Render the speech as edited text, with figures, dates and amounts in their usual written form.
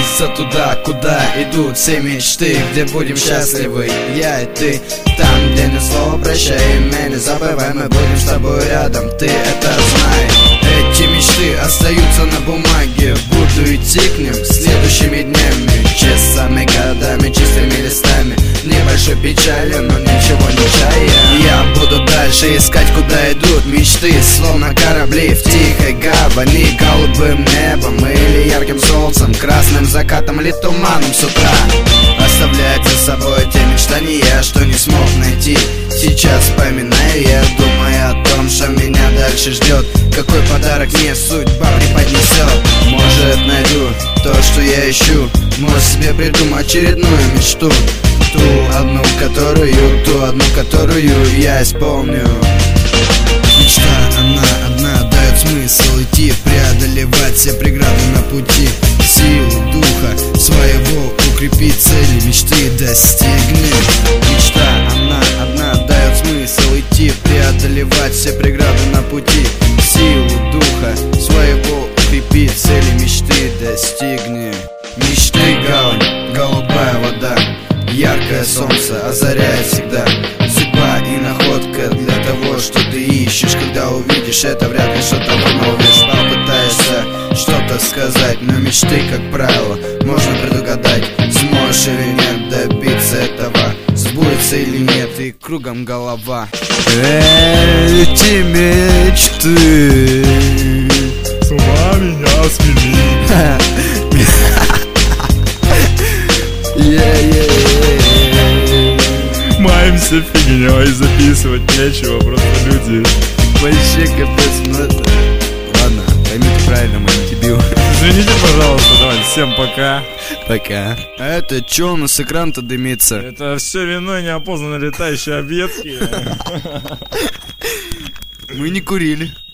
двигаться туда, куда идут все мечты, где будем счастливы, я и ты. Там, где нет слова прощай, имя не забывай, мы будем с тобой рядом, ты это знай. Эти мечты остаются на бумаге, буду идти к ним следующими днями, часами, годами, чистыми листами, небольшой печали, но ничего не чая. Я буду дальше искать, куда идут мечты, словно корабли в тихой гавани, голубым небом или ярким солнцем, красным закатом или туманом с утра. Оставлять за собой те мечтания, что не смог найти. Сейчас вспоминаю я, думаю о том, что меня дальше ждет, какой подарок мне судьба преподнесет. Может, найду то, что я ищу, может, себе придумаю очередную мечту, ту одну, которую я исполню. Мечта, она одна, дает смысл идти, преодолевать все преграды на пути. Силу духа своего укрепить, цели мечты достигни. Мечта, она одна, дает смысл идти, преодолевать все преграды на пути. Силу духа своего укрепить, цели мечты достигни. Мечты гавань, голубая вода, яркое солнце озаряет всегда. Судьба и находка для того, что ты ищешь. Когда увидишь это, вряд ли что-то вымолвишь. Попытаешься что-то сказать, но мечты, как правило, можно предугадать. Сможешь или нет добиться этого, сбудется или нет, и кругом голова. Эти мечты с ума меня свели. Маемся фигней, записывать нечего, просто люди. Вообще капец, ну это... Ладно, поймите правильно, мы не дебил. Извините, пожалуйста, давайте, всем пока. Пока. А это чё у нас экран-то дымится? Это все вино неопознанно летающие объедки. Мы не курили.